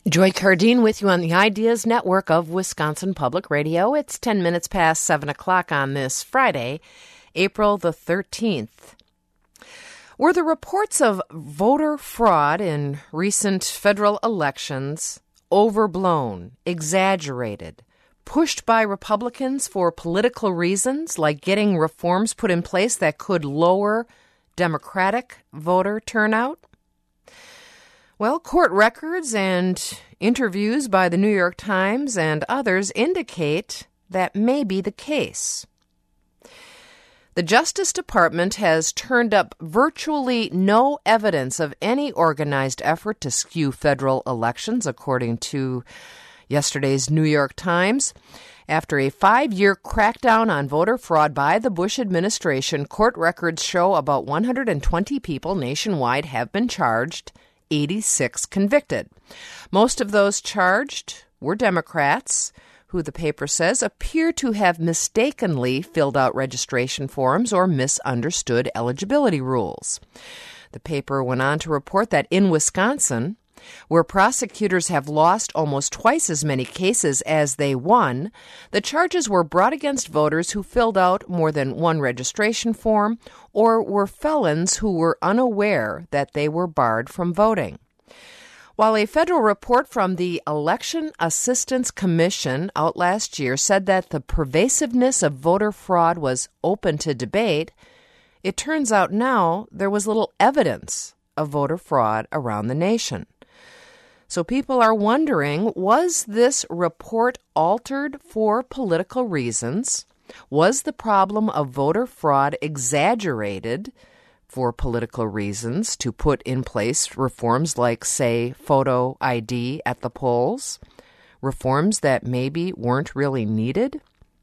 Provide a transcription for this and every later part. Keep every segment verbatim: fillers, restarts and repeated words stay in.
Joy Cardine with you on the Ideas Network of Wisconsin Public Radio. It's ten minutes past seven o'clock on this Friday, April the thirteenth. Were the reports of voter fraud in recent federal elections overblown, exaggerated, pushed by Republicans for political reasons, like getting reforms put in place that could lower Democratic voter turnout? Well, court records and interviews by the New York Times and others indicate that may be the case. The Justice Department has turned up virtually no evidence of any organized effort to skew federal elections, according to yesterday's New York Times. After a five-year crackdown on voter fraud by the Bush administration, court records show about one hundred twenty people nationwide have been charged, eighty-six convicted. Most of those charged were Democrats, who the paper says appear to have mistakenly filled out registration forms or misunderstood eligibility rules. The paper went on to report that in Wisconsin, where prosecutors have lost almost twice as many cases as they won, the charges were brought against voters who filled out more than one registration form or were felons who were unaware that they were barred from voting. While a federal report from the Election Assistance Commission out last year said that the pervasiveness of voter fraud was open to debate, it turns out now there was little evidence of voter fraud around the nation. So people are wondering, was this report altered for political reasons? Was the problem of voter fraud exaggerated for political reasons to put in place reforms like, say, photo I D at the polls? Reforms that maybe weren't really needed?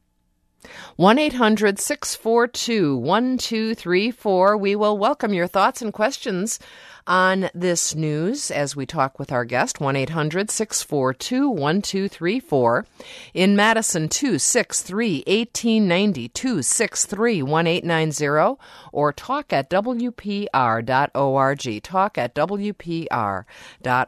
one eight hundred six four two one two three four. We will welcome your thoughts and questions on this news as we talk with our guest, one eight hundred six four two one two three four. In Madison, two six three one eight nine zero, two six three one eight nine zero, or talk at W P R dot org, talk at W P R dot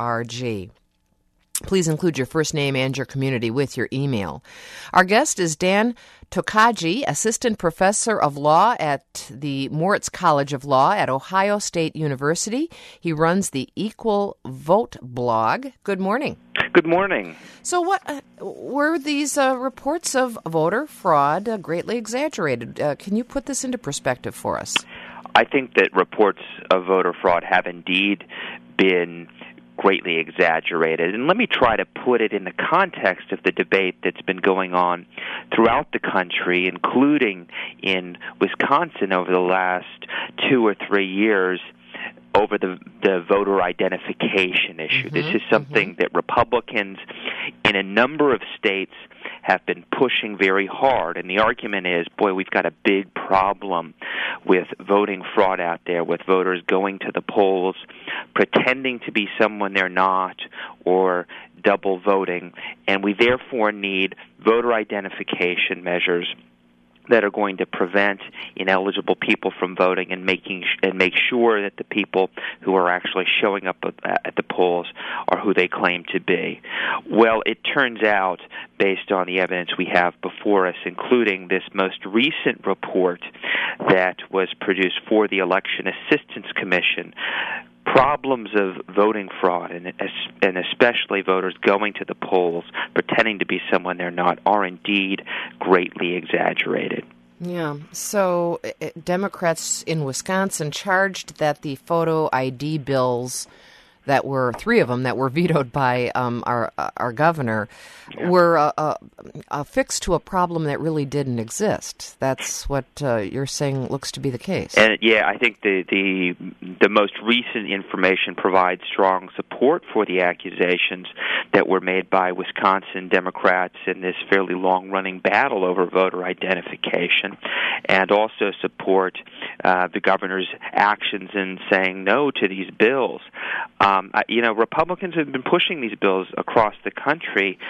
org. Please include your first name and your community with your email. Our guest is Dan Tokaji, Assistant Professor of Law at the Moritz College of Law at Ohio State University. He runs the Equal Vote blog. Good morning. Good morning. So what uh, were these uh, reports of voter fraud uh, greatly exaggerated? Uh, can you put this into perspective for us? I think that reports of voter fraud have indeed been greatly exaggerated. And let me try to put it in the context of the debate that's been going on throughout the country, including in Wisconsin over the last two or three years over the, the voter identification issue. Mm-hmm, this is something mm-hmm. that Republicans in a number of states have been pushing very hard, and the argument is, boy, we've got a big problem with voting fraud out there, with voters going to the polls, pretending to be someone they're not, or double voting, and we therefore need voter identification measures that are going to prevent ineligible people from voting and making and make sure that the people who are actually showing up at the polls are who they claim to be. Well, it turns out, based on the evidence we have before us, including this most recent report that was produced for the Election Assistance Commission, problems of voting fraud, and, and especially voters going to the polls pretending to be someone they're not, are indeed greatly exaggerated. Yeah. So uh, Democrats in Wisconsin charged that the photo I D bills that were three of them that were vetoed by um, our our governor yeah. were uh, uh, affixed to a problem that really didn't exist. That's what uh, you're saying looks to be the case. And yeah, I think the the the most recent information provides strong support for the accusations that were made by Wisconsin Democrats in this fairly long-running battle over voter identification, and also support uh, the governor's actions in saying no to these bills. Um, you know, Republicans have been pushing these bills across the country,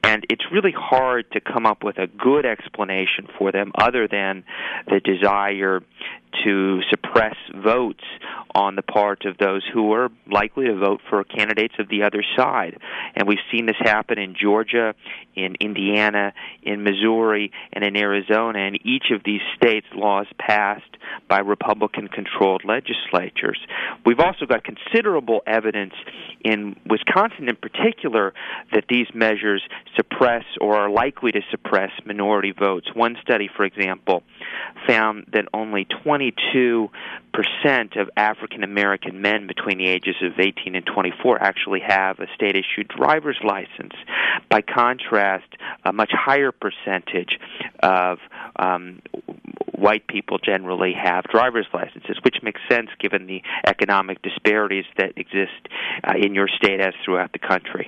And it's really hard to come up with a good explanation for them other than the desire to suppress votes on the part of those who are likely to vote for candidates of the other side. And we've seen this happen in Georgia, in Indiana, in Missouri, and in Arizona. In each of these states, laws passed by Republican-controlled legislatures. We've also got considerable evidence in Wisconsin in particular that these measures suppress or are likely to suppress minority votes. One study, for example, found that only twenty-two percent of African American men between the ages of eighteen and twenty-four actually have a state-issued driver's license. By contrast, a much higher percentage of um, white people generally have driver's licenses, which makes sense given the economic disparities that exist uh, in your state as throughout the country.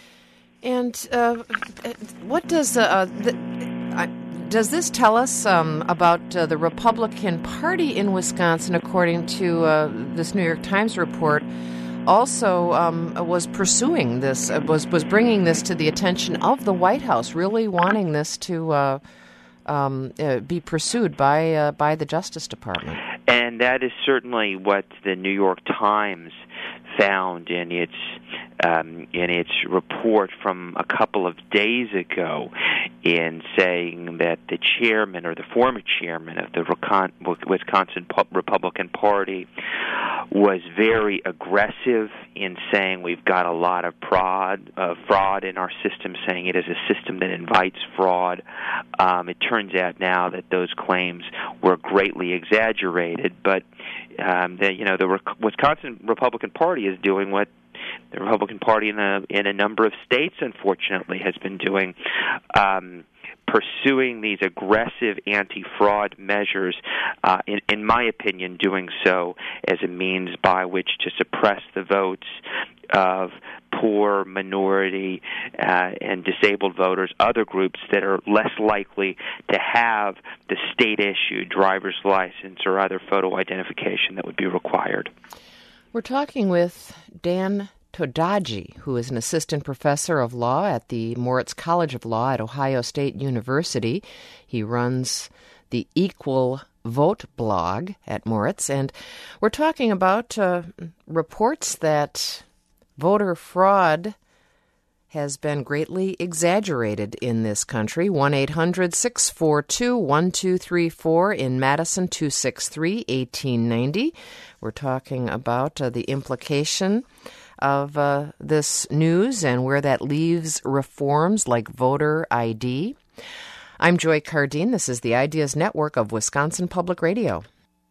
And uh, what does uh, the, uh, does this tell us um, about uh, the Republican Party in Wisconsin, according to uh, this New York Times report, also um, was pursuing this, uh, was, was bringing this to the attention of the White House, really wanting this to uh, um, uh, be pursued by uh, by the Justice Department? And that is certainly what the New York Times found in its um, in its report from a couple of days ago, in saying that the chairman or the former chairman of the Wisconsin Republican Party was very aggressive in saying we've got a lot of fraud, uh, fraud in our system, saying it is a system that invites fraud. Um, it turns out now that those claims were greatly exaggerated, but um, the, you know the Re- Wisconsin Republican Party is doing what the Republican Party in a in a number of states, unfortunately, has been doing. Um, pursuing these aggressive anti-fraud measures, uh, in, in my opinion, doing so as a means by which to suppress the votes of poor, minority, uh, and disabled voters, other groups that are less likely to have the state-issued driver's license or other photo identification that would be required. We're talking with Dan Todaji, who is an assistant professor of law at the Moritz College of Law at Ohio State University. He runs the Equal Vote blog at Moritz, and we're talking about uh, reports that voter fraud has been greatly exaggerated in this country. one eight hundred six four two one two three four in Madison, two six three one eight nine zero. We're talking about uh, the implication of uh, this news and where that leaves reforms like voter I D. I'm Joy Cardine. This is the Ideas Network of Wisconsin Public Radio.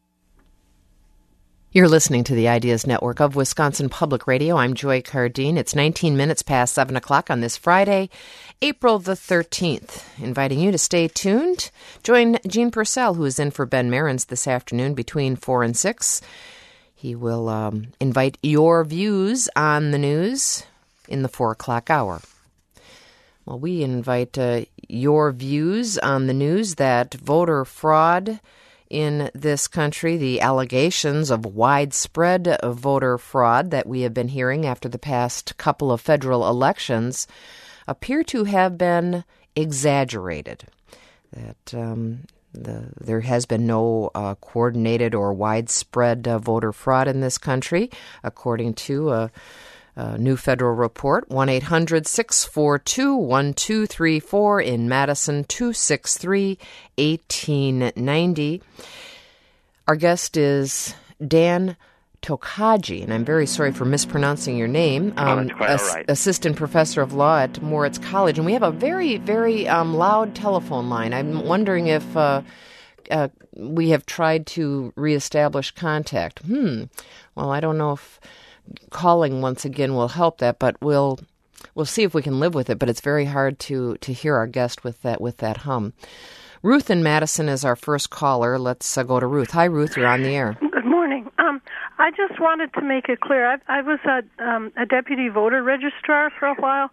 You're listening to the Ideas Network of Wisconsin Public Radio. I'm Joy Cardine. It's nineteen minutes past seven o'clock on this Friday, April the thirteenth. Inviting you to stay tuned. Join Gene Purcell, who is in for Ben Marins this afternoon between four and six. He will um, invite your views on the news in the four o'clock hour. Well, we invite uh, your views on the news that voter fraud in this country, the allegations of widespread voter fraud that we have been hearing after the past couple of federal elections, appear to have been exaggerated. That um, the, there has been no uh, coordinated or widespread uh, voter fraud in this country, according to a, a new federal report. one eight hundred six four two one two three four in Madison, two six three one eight nine zero. Our guest is Dan Tokaji, and I'm very sorry for mispronouncing your name. Um, oh, that's quite ass- all right. Assistant professor of law at Moritz College, and we have a very, very um, loud telephone line. I'm wondering if uh, uh, we have tried to reestablish contact. Hmm. Well, I don't know if calling once again will help that, but we'll we'll see if we can live with it. But it's very hard to to hear our guest with that with that hum. Ruth in Madison is our first caller. Let's uh, go to Ruth. Hi, Ruth. You're on the air. Good morning. Um, I just wanted to make it clear. I, I was a, um, a deputy voter registrar for a while,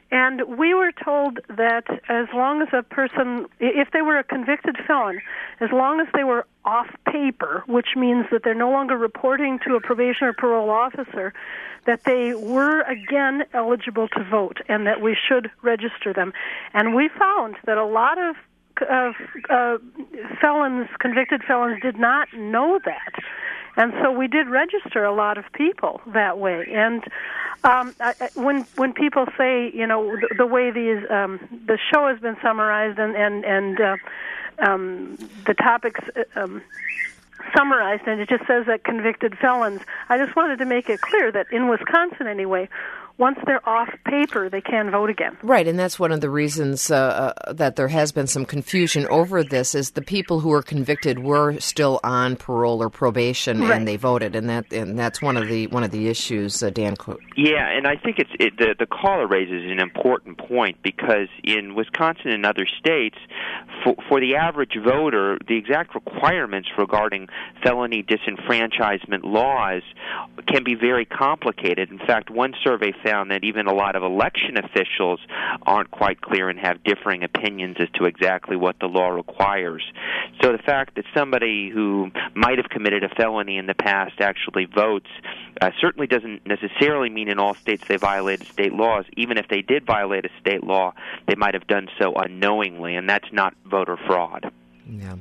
And we were told that as long as a person, if they were a convicted felon, as long as they were off paper, which means that they're no longer reporting to a probation or parole officer, that they were again eligible to vote and that we should register them. And we found that a lot of of uh, felons, convicted felons, did not know that. And so we did register a lot of people that way. And um, I, when when people say, you know, the, the way these um, the show has been summarized and and and uh, um, the topics um, summarized, and it just says that convicted felons, I just wanted to make it clear that in Wisconsin, anyway, once they're off paper, they can vote again. Right, and that's one of the reasons uh, uh, that there has been some confusion over this, is the people who were convicted were still on parole or probation, right. and they voted, and that and that's one of the one of the issues, uh, Dan. Yeah, and I think it's it, the the caller raises an important point, because in Wisconsin and other states, for, for the average voter, the exact requirements regarding felony disenfranchisement laws can be very complicated. In fact, one survey found that even a lot of election officials aren't quite clear and have differing opinions as to exactly what the law requires. So the fact that somebody who might have committed a felony in the past actually votes uh, certainly doesn't necessarily mean in all states they violated state laws. Even if they did violate a state law, they might have done so unknowingly, and that's not voter fraud. Yeah.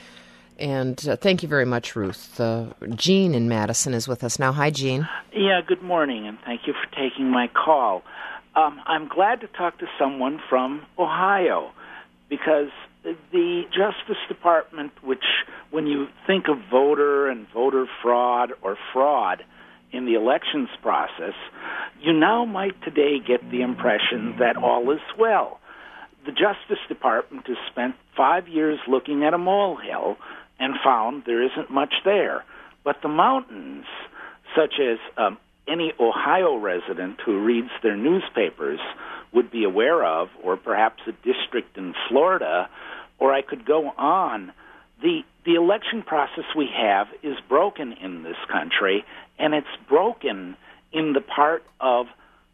And uh, thank you very much, Ruth. Uh, Jean in Madison is with us now. Hi, Jean. Yeah, good morning, and thank you for taking my call. Um, I'm glad to talk to someone from Ohio, because the Justice Department, which when you think of voter and voter fraud or fraud in the elections process, you now might today get the impression that all is well. The Justice Department has spent five years looking at a molehill and found there isn't much there. But the mountains, such as um, any Ohio resident who reads their newspapers would be aware of, or perhaps a district in Florida, or I could go on, the the election process we have is broken in this country, and it's broken in the part of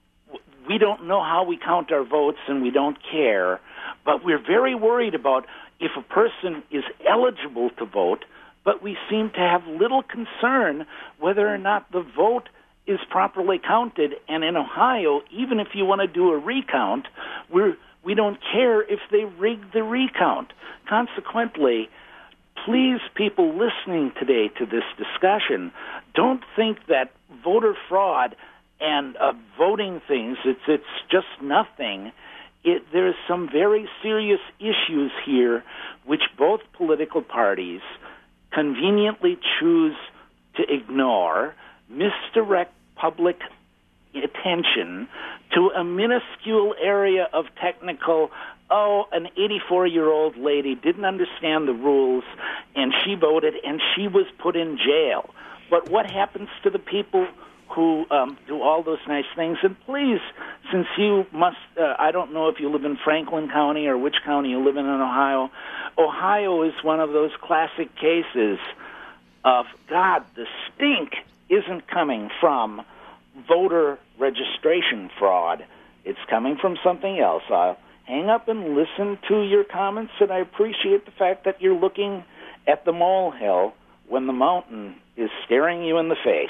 we don't know how we count our votes and we don't care, but we're very worried about if a person is eligible to vote, but we seem to have little concern whether or not the vote is properly counted. And in Ohio, even if you want to do a recount, we're, we don't care if they rig the recount. Consequently, please, people listening today to this discussion, don't think that voter fraud and uh, voting things, it's, it's just nothing. It, there's some very serious issues here which both political parties conveniently choose to ignore, misdirect public attention to a minuscule area of technical, oh, an eighty-four-year-old lady didn't understand the rules, and she voted, and she was put in jail. But what happens to the people who um, do all those nice things? And please, since you must, uh, I don't know if you live in Franklin County or which county you live in in Ohio. Ohio is one of those classic cases of, God, the stink isn't coming from voter registration fraud. It's coming from something else. I'll hang up and listen to your comments, and I appreciate the fact that you're looking at the molehill when the mountain is staring you in the face.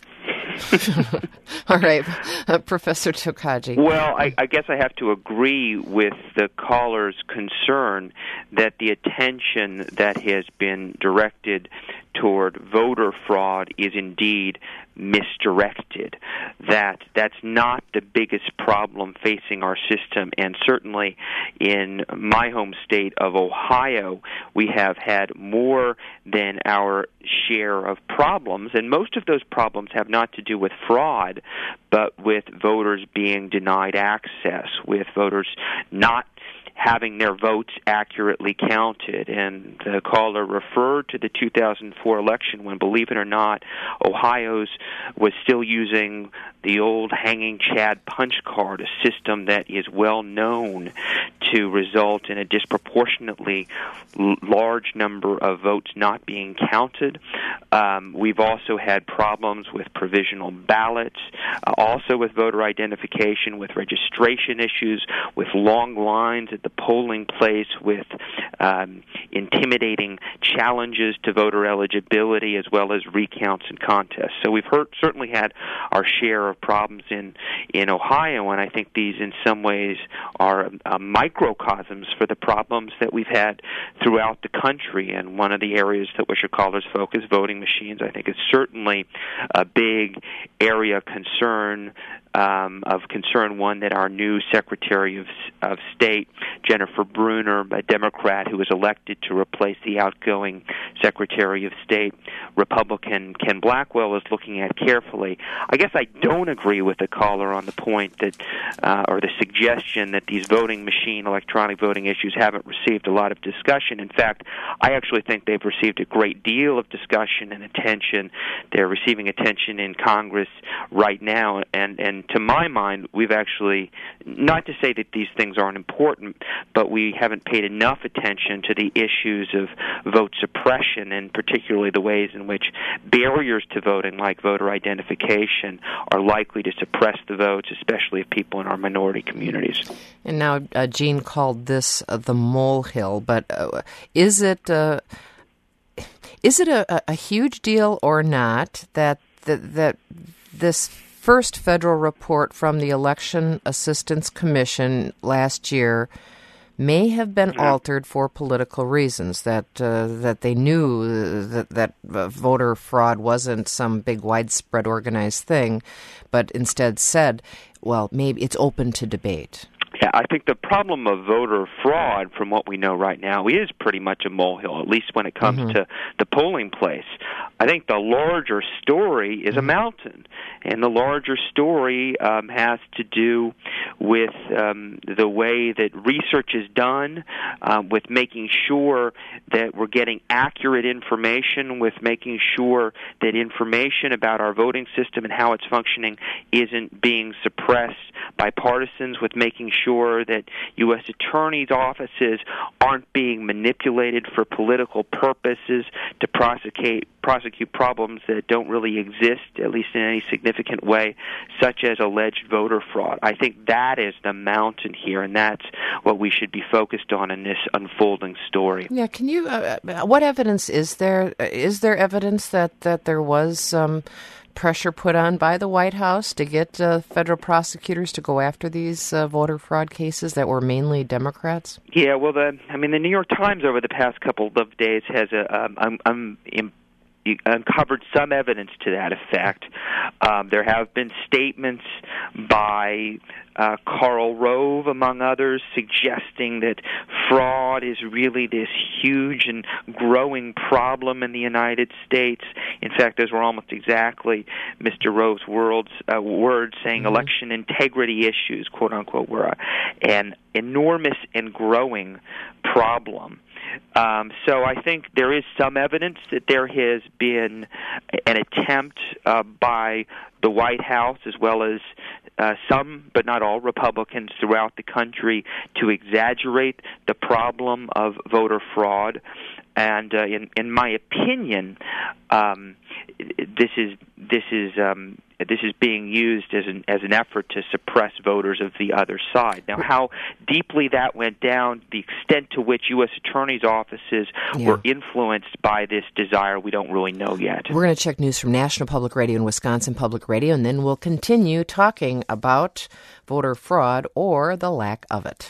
All right, uh, Professor Tokaji. Well, I, I guess I have to agree with the caller's concern that the attention that has been directed toward voter fraud is indeed misdirected. That that's not the biggest problem facing our system, and certainly in my home state of Ohio, we have had more than our share of problems, and most of those problems have not to do with fraud, but with voters being denied access, with voters not having their votes accurately counted. And the caller referred to the two thousand four election when, believe it or not, Ohio's was still using the old hanging Chad punch card, a system that is well known to result in a disproportionately l- large number of votes not being counted. Um, we've also had problems with provisional ballots, uh, also with voter identification, with registration issues, with long lines at the polling place, with um, intimidating challenges to voter eligibility, as well as recounts and contests. So we've heard, certainly had our share of problems in, in Ohio, and I think these in some ways are uh, microcosms for the problems that we've had throughout the country. And one of the areas that which your callers focus, voting machines, I think is certainly a big area of concern, um, of concern, one that our new Secretary of, of State, Jennifer Brunner, a Democrat who was elected to replace the outgoing Secretary of State, Republican Ken Blackwell, is looking at carefully. I guess I don't agree with the caller on the point that, uh, or the suggestion that these voting machine, electronic voting issues haven't received a lot of discussion. In fact, I actually think they've received a great deal of discussion and attention. They're receiving attention in Congress right now, and, and to my mind, we've actually, not to say that these things aren't important, but we haven't paid enough attention to the issues of vote suppression, and particularly the ways in which barriers to voting, like voter identification, are likely to suppress the votes, especially of people in our minority communities. And now, uh, Gene called this uh, the molehill, but uh, is it uh, is it a, a huge deal or not that that, that this first federal report from the Election Assistance Commission last year may have been mm-hmm. altered for political reasons, that uh, that they knew that, that uh, voter fraud wasn't some big widespread organized thing, but instead said, well, maybe it's open to debate? Yeah, I think the problem of voter fraud, from what we know right now, is pretty much a molehill, at least when it comes mm-hmm. to the polling place. I think the larger story is mm-hmm. a mountain, and the larger story um, has to do with um, the way that research is done, um, with making sure that we're getting accurate information, with making sure that information about our voting system and how it's functioning isn't being suppressed by partisans, with making sure that U S attorneys' offices aren't being manipulated for political purposes to prosecute prosecute problems that don't really exist, at least in any significant way, such as alleged voter fraud. I think that is the mountain here, and that's what we should be focused on in this unfolding story. Yeah, can you? Uh, what evidence is there? Is there evidence that that there was um, pressure put on by the White House to get uh, federal prosecutors to go after these uh, voter fraud cases that were mainly Democrats? Yeah, well, the I mean, the New York Times over the past couple of days has a um, um, um, in, uncovered some evidence to that effect. Um, there have been statements by uh, Karl Rove, among others, suggesting that fraud is really this huge and growing problem in the United States. In fact, those were almost exactly Mister Rove's words, uh, words saying mm-hmm. election integrity issues, quote unquote, were an enormous and growing problem. Um, so I think there is some evidence that there has been an attempt uh, by the White House, as well as uh, some, but not all, Republicans throughout the country to exaggerate the problem of voter fraud. And uh, in, in my opinion, um, this is this is um, this is being used as an as an effort to suppress voters of the other side. Now, how deeply that went down, the extent to which U S attorneys' offices yeah. were influenced by this desire, we don't really know yet. We're going to check news from National Public Radio and Wisconsin Public Radio, and then we'll continue talking about voter fraud or the lack of it.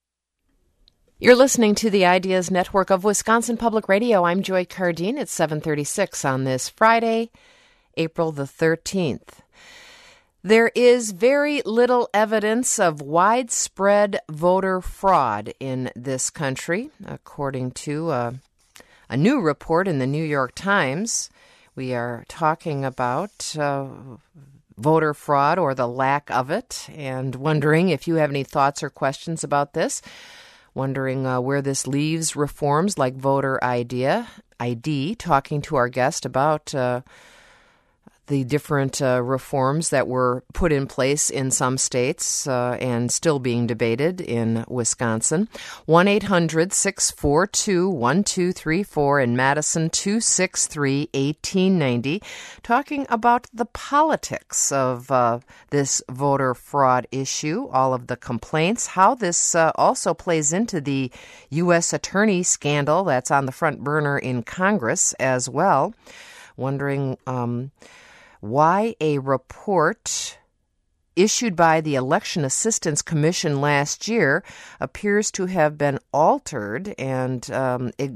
You're listening to the Ideas Network of Wisconsin Public Radio. I'm Joy Cardine. It's seven thirty-six on this Friday, April the thirteenth. There is very little evidence of widespread voter fraud in this country, according to a, a new report in the New York Times. We are talking about uh, voter fraud or the lack of it, and wondering if you have any thoughts or questions about this. Wondering uh, where this leaves reforms like voter I D, talking to our guest about uh, the different uh, reforms that were put in place in some states uh, and still being debated in Wisconsin. one eight hundred six four two one two three four in Madison, two six three one eight nine zero, talking about the politics of uh, this voter fraud issue, all of the complaints, how this uh, also plays into the U S attorney scandal that's on the front burner in Congress as well. Wondering um, why a report issued by the Election Assistance Commission last year appears to have been altered and um, e-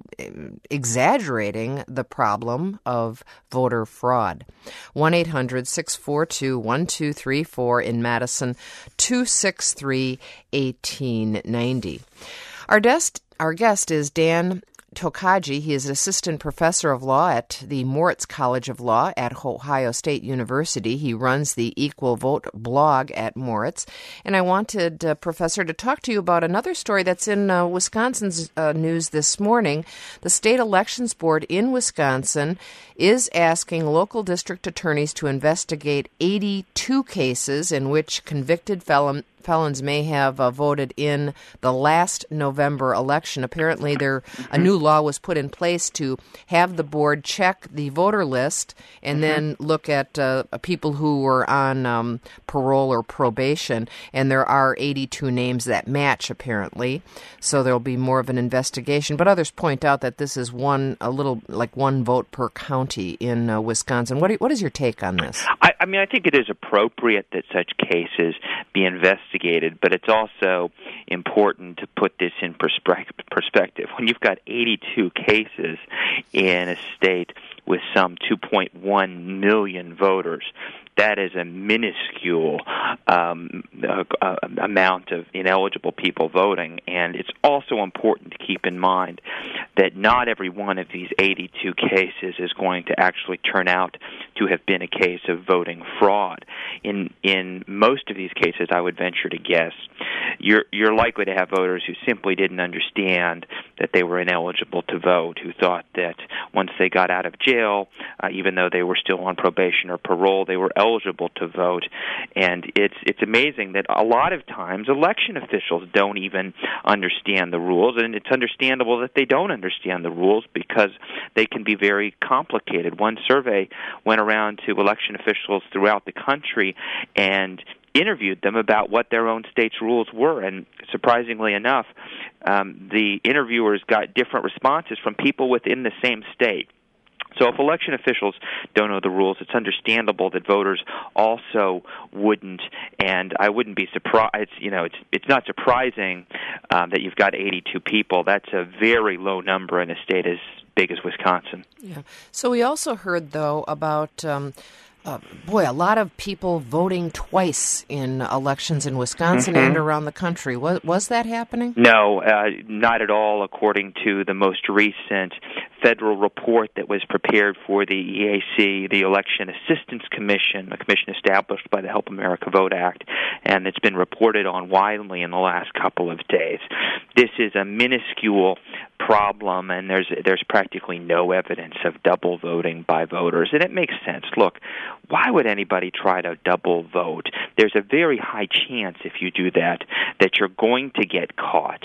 exaggerating the problem of voter fraud. one eight hundred six four two one two three four in Madison, two six three one eight nine zero. Our guest, our guest is Dan Tokaji. He is an assistant professor of law at the Moritz College of Law at Ohio State University. He runs the Equal Vote blog at Moritz. And I wanted, uh, Professor, to talk to you about another story that's in uh, Wisconsin's uh, news this morning. The State Elections Board in Wisconsin is asking local district attorneys to investigate eighty-two cases in which convicted felon felons may have uh, voted in the last November election. Apparently, there a new law was put in place to have the board check the voter list and mm-hmm. then look at uh, people who were on um, parole or probation. And there are eighty-two names that match, apparently. So there'll be more of an investigation. But others point out that this is one, a little like one vote per county in uh, Wisconsin. What, do, what is your take on this? I, I mean, I think it is appropriate that such cases be investigated, but it's also important to put this in perspective. When you've got eighty-two cases in a state with some two point one million voters, that is a minuscule um, uh, uh, amount of ineligible people voting. And it's also important to keep in mind that not every one of these eighty-two cases is going to actually turn out to have been a case of voting fraud. In in most of these cases, I would venture to guess, you're you're likely to have voters who simply didn't understand that they were ineligible to vote, who thought that once they got out of jail, uh, even though they were still on probation or parole, they were eligible to vote. And it's it's amazing that a lot of times election officials don't even understand the rules, and it's understandable that they don't understand the rules because they can be very complicated. One survey went around to election officials throughout the country and interviewed them about what their own state's rules were, and surprisingly enough, um, the interviewers got different responses from people within the same state. So if election officials don't know the rules, it's understandable that voters also wouldn't, and I wouldn't be surprised. You know, it's it's not surprising um, that you've got eighty-two people. That's a very low number in a state as big as Wisconsin. Yeah. So we also heard, though, about um, uh, boy, a lot of people voting twice in elections in Wisconsin mm-hmm. and around the country. Was was that happening? No, uh, not at all, according to the most recent federal report that was prepared for the E A C, the Election Assistance Commission, a commission established by the Help America Vote Act, and it's been reported on widely in the last couple of days. This is a minuscule problem, and there's there's practically no evidence of double voting by voters, and it makes sense. Look, why would anybody try to double vote? There's a very high chance if you do that that you're going to get caught.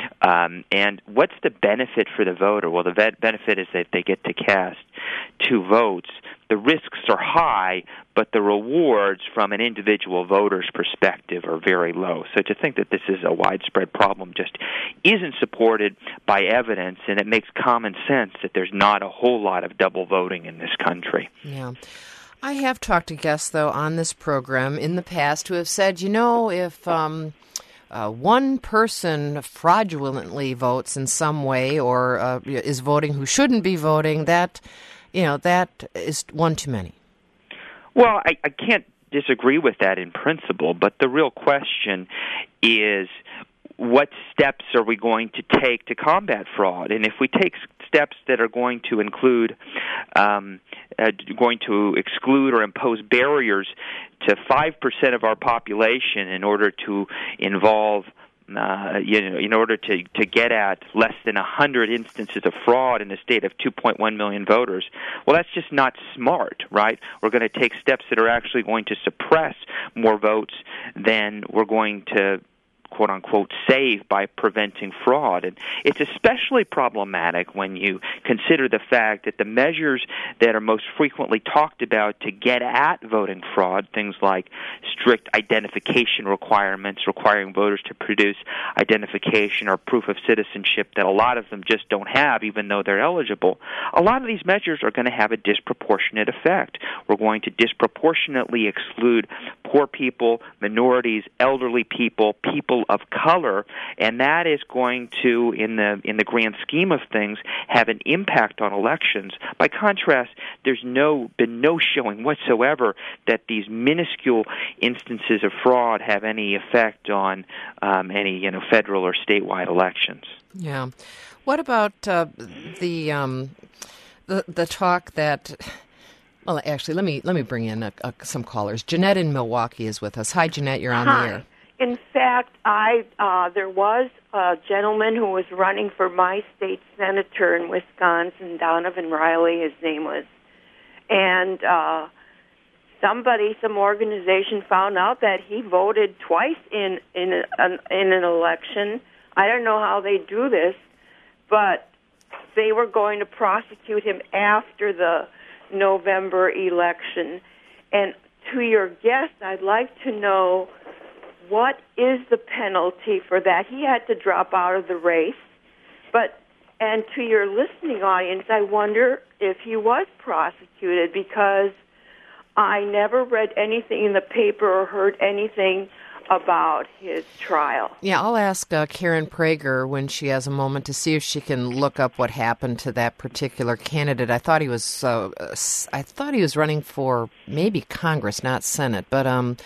Um, and what's the benefit for the voter? Well, the vet benefit is that they get to cast two votes. The risks are high, but the rewards from an individual voter's perspective are very low. So to think that this is a widespread problem just isn't supported by evidence, and it makes common sense that there's not a whole lot of double voting in this country. Yeah. I have talked to guests, though, on this program in the past who have said, you know, if um, uh, one person fraudulently votes in some way or uh, is voting who shouldn't be voting, that, you know, that is one too many. Well, I, I can't disagree with that in principle, but the real question is, what steps are we going to take to combat fraud? And if we take steps that are going to include, um, uh, going to exclude or impose barriers to five percent of our population in order to involve uh, you know, in order to, to get at less than one hundred instances of fraud in a state of two point one million voters. Well, that's just not smart, right? We're going to take steps that are actually going to suppress more votes than we're going to quote-unquote save by preventing fraud. And it's especially problematic when you consider the fact that the measures that are most frequently talked about to get at voting fraud, things like strict identification requirements, requiring voters to produce identification or proof of citizenship that a lot of them just don't have even though they're eligible, a lot of these measures are going to have a disproportionate effect. We're going to disproportionately exclude poor people, minorities, elderly people, people of color, and that is going to, in the in the grand scheme of things, have an impact on elections. By contrast, there's no been no showing whatsoever that these minuscule instances of fraud have any effect on um, any you know federal or statewide elections. Yeah. What about uh, the um, the the talk that? Well, actually, let me let me bring in a, a, some callers. Jeanette in Milwaukee is with us. Hi, Jeanette. You're on Hi. the air. In fact, I uh, there was a gentleman who was running for my state senator in Wisconsin, Donovan Riley, his name was, and uh, somebody, some organization found out that he voted twice in in an in an election. I don't know how they do this, but they were going to prosecute him after the November election. And to your guest, I'd like to know, what is the penalty for that? He had to drop out of the race. But, and to your listening audience, I wonder if he was prosecuted, because I never read anything in the paper or heard anything about his trial. Yeah, I'll ask uh, Karen Prager when she has a moment to see if she can look up what happened to that particular candidate. I thought he was, uh, I thought he was running for maybe Congress, not Senate, but um.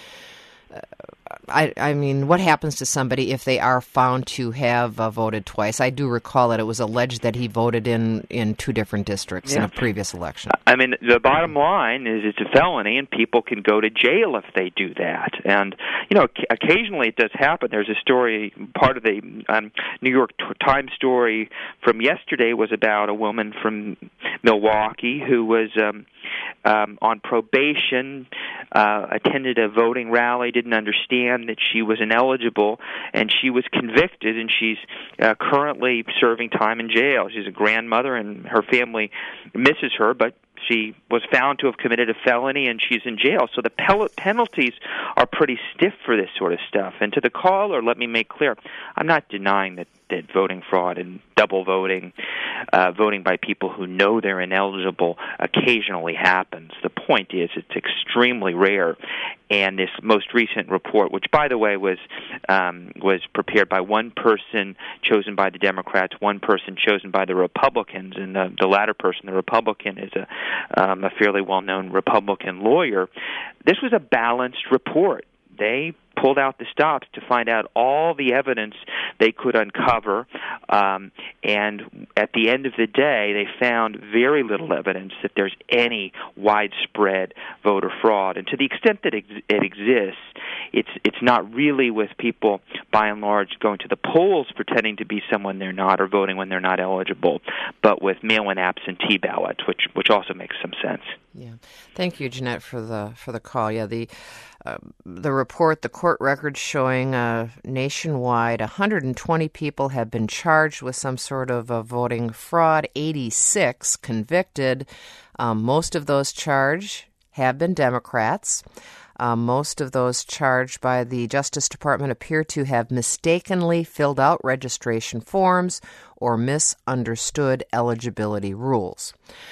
I, I mean, what happens to somebody if they are found to have uh, voted twice? I do recall that it was alleged that he voted in, in two different districts yeah. in a previous election. I mean, the bottom line is it's a felony, and people can go to jail if they do that. And, you know, occasionally it does happen. There's a story, part of the um, New York Times story from yesterday was about a woman from Milwaukee who was um, um, on probation, uh, attended a voting rally, didn't understand that she was ineligible, and she was convicted, and she's uh, currently serving time in jail. She's a grandmother, and her family misses her, but she was found to have committed a felony, and she's in jail. So the pel- penalties are pretty stiff for this sort of stuff. And to the caller, let me make clear, I'm not denying that, that voting fraud and double voting, uh, voting by people who know they're ineligible occasionally happens. The point is it's extremely rare. And this most recent report, which, by the way, was um, was prepared by one person chosen by the Democrats, one person chosen by the Republicans, and the, the latter person, the Republican, is a, um, a fairly well-known Republican lawyer. This was a balanced report. They pulled out the stops to find out all the evidence they could uncover, um, and at the end of the day, they found very little evidence that there's any widespread voter fraud. And to the extent that it exists, it's it's not really with people, by and large, going to the polls pretending to be someone they're not or voting when they're not eligible, but with mail-in absentee ballots, which which also makes some sense. Yeah, thank you, Jeanette, for the for the call. Yeah, the uh, the report, the court records showing uh, nationwide, one hundred twenty people have been charged with some sort of uh, voting fraud. eighty-six convicted. Um, most of those charged have been Democrats. Uh, most of those charged by the Justice Department appear to have mistakenly filled out registration forms or misunderstood eligibility rules.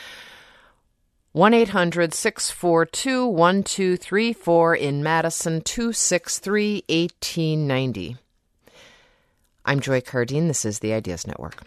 one eight hundred six four two one two three four in Madison, two six three one eight nine zero. I'm Joy Cardine. This is the Ideas Network.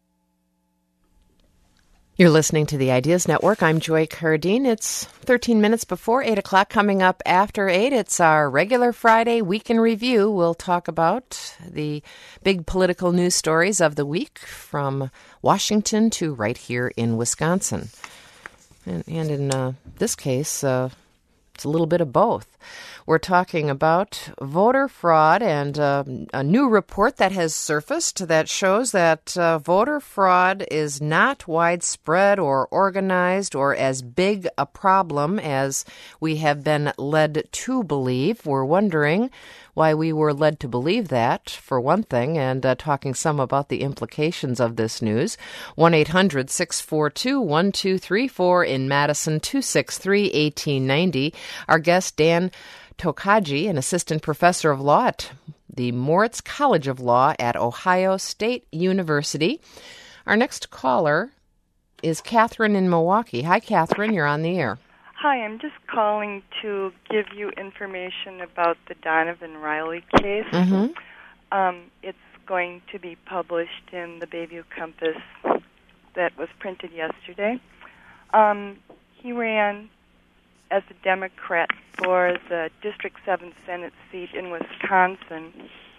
You're listening to the Ideas Network. I'm Joy Cardine. It's thirteen minutes before eight o'clock. Coming up after eight, it's our regular Friday Week in Review. We'll talk about the big political news stories of the week from Washington to right here in Wisconsin. And, and in uh, this case, uh, It's a little bit of both. We're talking about voter fraud and uh, a new report that has surfaced that shows that uh, voter fraud is not widespread or organized or as big a problem as we have been led to believe. We're wondering why we were led to believe that, for one thing, and uh, talking some about the implications of this news. one eight hundred six four two one two three four in Madison, two six three one eight nine zero. Our guest, Dan Tokaji, an assistant professor of law at the Moritz College of Law at Ohio State University. Our next caller is Catherine in Milwaukee. Hi, Catherine. You're on the air. Hi, I'm just calling to give you information about the Donovan Riley case. Mm-hmm. Um, it's going to be published in the Bayview Compass that was printed yesterday. Um, he ran as a Democrat for the District seven Senate seat in Wisconsin,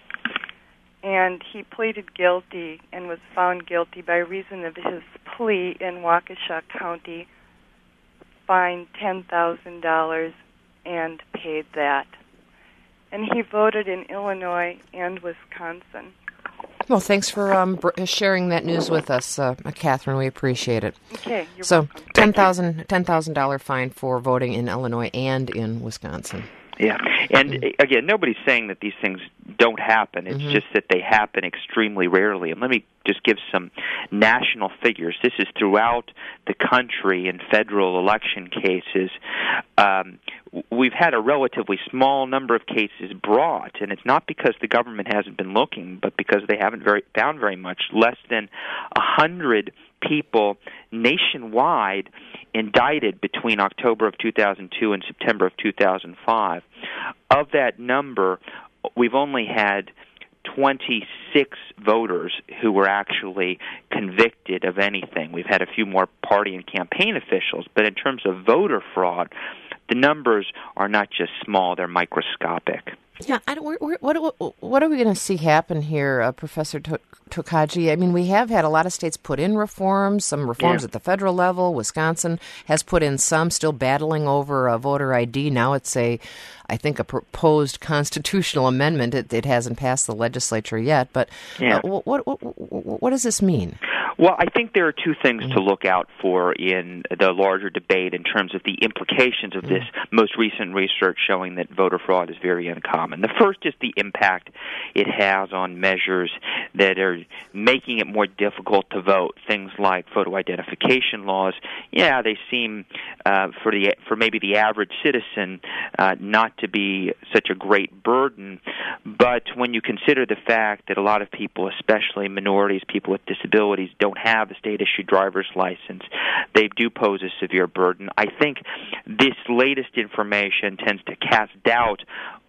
and he pleaded guilty and was found guilty by reason of his plea in Waukesha County, fined ten thousand dollars, and paid that. And he voted in Illinois and Wisconsin. Well, thanks for um, br- sharing that news with us, uh, Catherine. We appreciate it. Okay, you're so, welcome. ten thousand dollars ten thousand dollars fine for voting in Illinois and in Wisconsin. Yeah, and mm-hmm. again, nobody's saying that these things don't happen. It's mm-hmm. just that they happen extremely rarely. And let me just give some national figures. This is throughout the country in federal election cases. Um, we've had a relatively small number of cases brought, and it's not because the government hasn't been looking, but because they haven't very, found very much. Less than a hundred people nationwide indicted between October of two thousand two and September of two thousand five. Of that number, we've only had twenty-six voters who were actually convicted of anything. We've had a few more party and campaign officials, but in terms of voter fraud, the numbers are not just small, they're microscopic. Yeah, I don't, what, what, what are we going to see happen here, uh, Professor to- Tokaji? I mean, we have had a lot of states put in reforms, some reforms yeah. at the federal level. Wisconsin has put in some, still battling over a voter I D. Now it's a, I think, a proposed constitutional amendment. It, it hasn't passed the legislature yet, but yeah. uh, what, what, what, what does this mean? Well, I think there are two things mm-hmm. to look out for in the larger debate in terms of the implications of mm-hmm. this most recent research showing that voter fraud is very uncommon. The first is the impact it has on measures that are making it more difficult to vote. Things like photo identification laws. Yeah, they seem uh, for the for maybe the average citizen uh, not to be such a great burden, but when you consider the fact that a lot of people, especially minorities, people with disabilities, don't have a state-issued driver's license, they do pose a severe burden. I think this latest information tends to cast doubt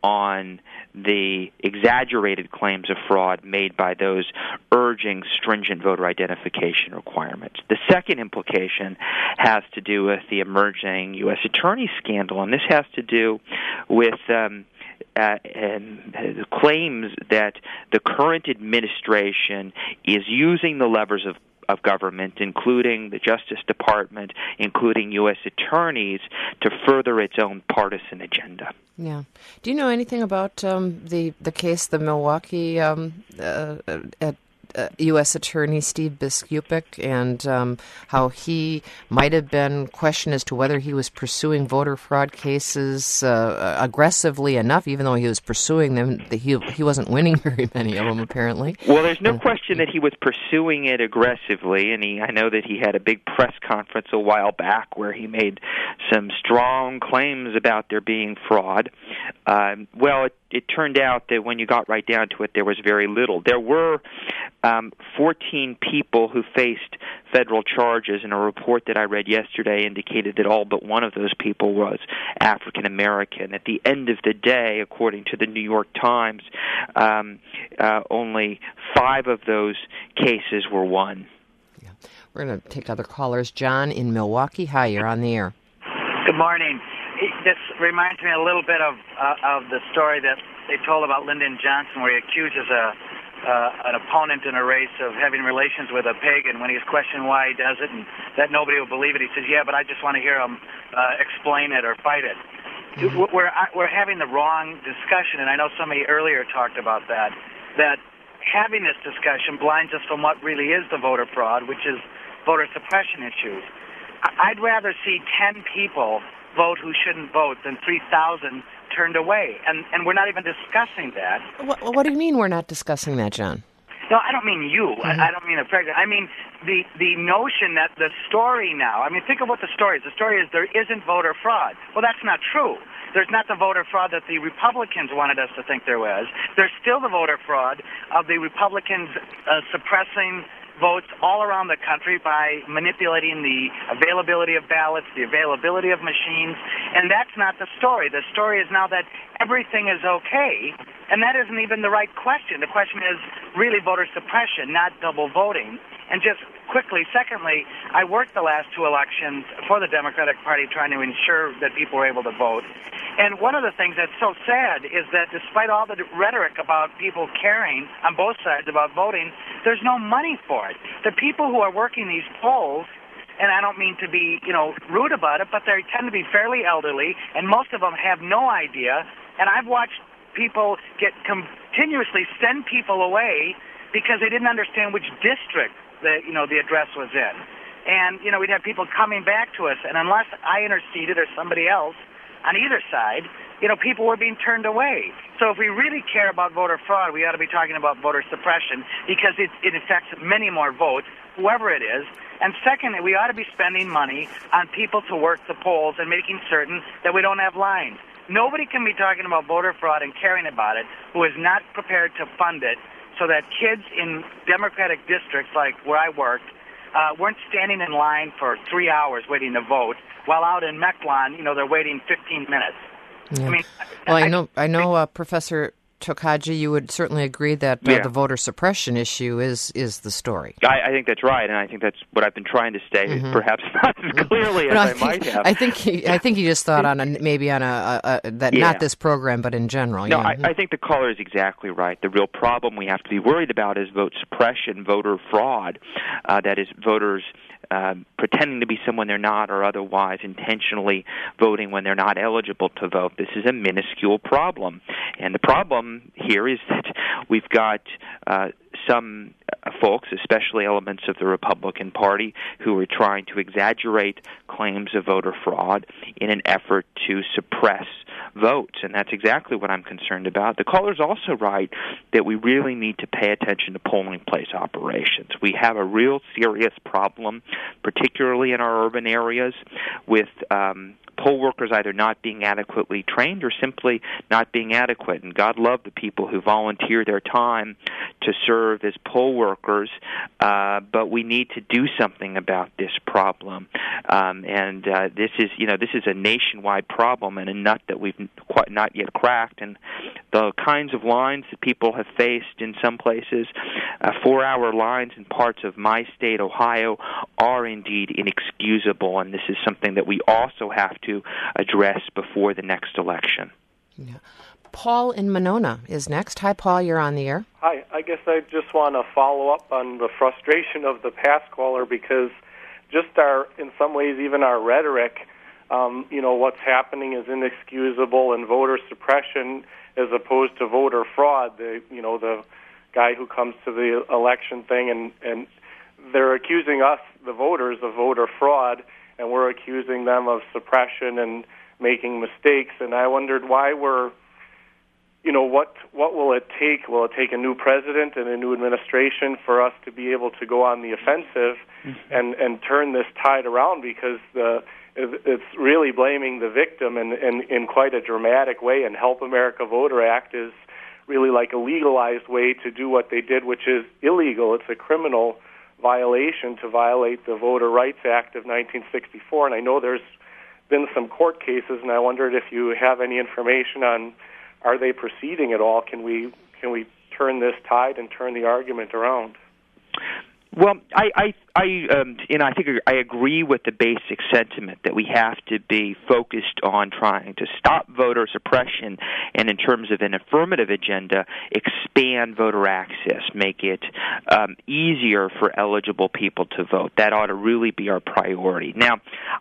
on the exaggerated claims of fraud made by those urging stringent voter identification requirements. The second implication has to do with the emerging U S attorney scandal, and this has to do with um, Uh, and uh, claims that the current administration is using the levers of of government, including the Justice Department, including U S attorneys, to further its own partisan agenda. Yeah. Do you know anything about um, the the case, the Milwaukee um, uh, at Uh, U S Attorney Steve Biskupic, and um, how he might have been questioned as to whether he was pursuing voter fraud cases uh, aggressively enough, even though he was pursuing them. He he wasn't winning very many of them, apparently. Well, there's no question that he was pursuing it aggressively, and he I know that he had a big press conference a while back where he made some strong claims about there being fraud. Um, well, it, it turned out that when you got right down to it, there was very little. There were Um, fourteen people who faced federal charges, and a report that I read yesterday indicated that all but one of those people was African American. At the end of the day, according to the New York Times, um, uh, only five of those cases were won. Yeah. We're going to take other callers. John in Milwaukee. Hi, you're on the air. Good morning. This reminds me a little bit of uh, of the story that they told about Lyndon Johnson, where he accuses a Uh, an opponent in a race of having relations with a pig, and when he was questioned why he does it and that nobody will believe it, he says, yeah, but I just want to hear him uh, explain it or fight it. Mm-hmm. We're we're having the wrong discussion, and I know somebody earlier talked about that. That having this discussion blinds us from what really is the voter fraud, which is voter suppression issues. I'd rather see ten people vote who shouldn't vote than three thousand turned away, and and we're not even discussing that. What, what do you mean we're not discussing that, John? No, I don't mean you. Mm-hmm. I, I don't mean the president. I mean the the notion that the story now. I mean, think of what the story is. The story is there isn't voter fraud. Well, that's not true. There's not the voter fraud that the Republicans wanted us to think there was. There's still the voter fraud of the Republicans uh, suppressing votes all around the country by manipulating the availability of ballots, the availability of machines, and that's not the story. The story is now that everything is okay, and that isn't even the right question. The question is really voter suppression, not double voting. And just quickly, secondly, I worked the last two elections for the Democratic Party trying to ensure that people were able to vote. And one of the things that's so sad is that despite all the rhetoric about people caring on both sides about voting, there's no money for it. The people who are working these polls, and I don't mean to be, you know, rude about it, but they tend to be fairly elderly, and most of them have no idea. And I've watched people get continuously send people away because they didn't understand which district the you know the address was in. And you know we'd have people coming back to us, and unless I interceded or somebody else on either side, you know people were being turned away. So if we really care about voter fraud, we ought to be talking about voter suppression because it, it affects many more votes, whoever it is. And secondly, we ought to be spending money on people to work the polls and making certain that we don't have lines. Nobody can be talking about voter fraud and caring about it who is not prepared to fund it, so that kids in Democratic districts like where I worked uh, weren't standing in line for three hours waiting to vote, while out in Mequon, you know, they're waiting fifteen minutes. Yeah. I mean, well, I, I know, I know, uh, Professor Tokaji, you would certainly agree that uh, yeah. the voter suppression issue is is the story. I, I think that's right, and I think that's what I've been trying to state, mm-hmm. perhaps not as clearly as I, I think, might have. I think he, I think he just thought on a, maybe on a, a, a that yeah. not this program, but in general. No, yeah. I, I think the caller is exactly right. The real problem we have to be worried about is vote suppression, voter fraud. Uh, that is, voters uh, pretending to be someone they're not, or otherwise intentionally voting when they're not eligible to vote. This is a minuscule problem, and the problem here is that we've got uh, some folks, especially elements of the Republican Party, who are trying to exaggerate claims of voter fraud in an effort to suppress votes, and that's exactly what I'm concerned about. The caller's also right that we really need to pay attention to polling place operations. We have a real serious problem, particularly in our urban areas, with um, poll workers either not being adequately trained or simply not being adequate. And God love the people who volunteer their time to serve as poll workers, uh, but we need to do something about this problem. Um, and uh, this is, you know, this is a nationwide problem and a nut that we've quite not yet cracked. And the kinds of lines that people have faced in some places, uh, four-hour lines in parts of my state, Ohio, are indeed inexcusable. And this is something that we also have to address before the next election. Yeah. Paul in Monona is next. Hi, Paul. You're on the air. Hi. I guess I just want to follow up on the frustration of the past caller because just our, in some ways, even our rhetoric, um, you know, what's happening is inexcusable and voter suppression as opposed to voter fraud. The, you know, the guy who comes to the election thing and, and they're accusing us, the voters, of voter fraud, and we're accusing them of suppression and making mistakes. And I wondered why we're, you know, what what will it take? Will it take a new president and a new administration for us to be able to go on the offensive and, and turn this tide around? Because the it's really blaming the victim in, in, in quite a dramatic way. And Help America Voter Act is really like a legalized way to do what they did, which is illegal. It's a criminal violation to violate the Voter Rights Act of nineteen sixty-four. And I know there's been some court cases, and I wondered if you have any information on, are they proceeding at all? Can we can we turn this tide and turn the argument around? Well, I, I, I, um, you know, I think I agree with the basic sentiment that we have to be focused on trying to stop voter suppression, and in terms of an affirmative agenda, expand voter access, make it um, easier for eligible people to vote. That ought to really be our priority. Now, I.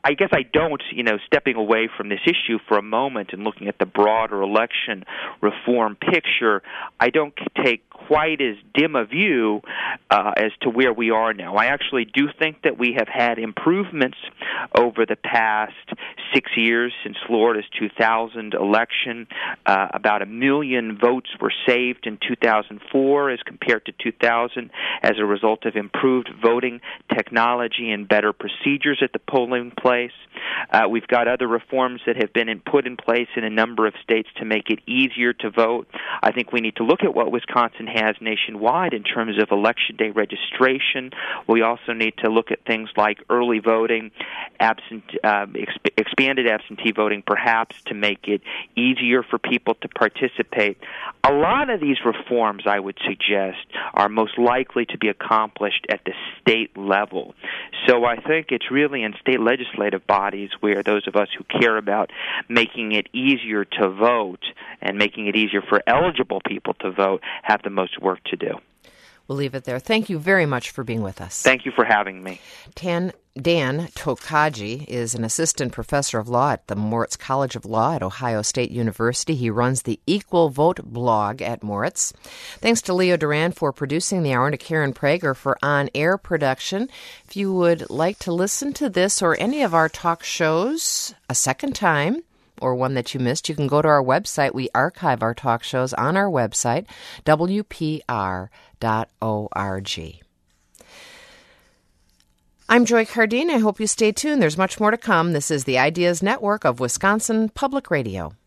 I guess I don't, you know, stepping away from this issue for a moment and looking at the broader election reform picture, I don't take quite as dim a view uh, as to where we are now. I actually do think that we have had improvements over the past six years since Florida's two thousand election. Uh, about a million votes were saved in two thousand four as compared to two thousand as a result of improved voting technology and better procedures at the polling place. Uh, we've got other reforms that have been in, put in place in a number of states to make it easier to vote. I think we need to look at what Wisconsin has nationwide in terms of election day registration. We also need to look at things like early voting, absent, uh, exp- expanded absentee voting, perhaps, to make it easier for people to participate. A lot of these reforms, I would suggest, are most likely to be accomplished at the state level. So I think it's really in state legislative bodies where those of us who care about making it easier to vote and making it easier for eligible people to vote have the most work to do. We'll leave it there. Thank you very much for being with us. Thank you for having me. Tan, Dan Tokaji is an assistant professor of law at the Moritz College of Law at Ohio State University. He runs the Equal Vote blog at Moritz. Thanks to Leo Duran for producing the hour and to Karen Prager for on-air production. If you would like to listen to this or any of our talk shows a second time, or one that you missed, you can go to our website. We archive our talk shows on our website, W P R dot org. I'm Joy Cardine. I hope you stay tuned. There's much more to come. This is the Ideas Network of Wisconsin Public Radio.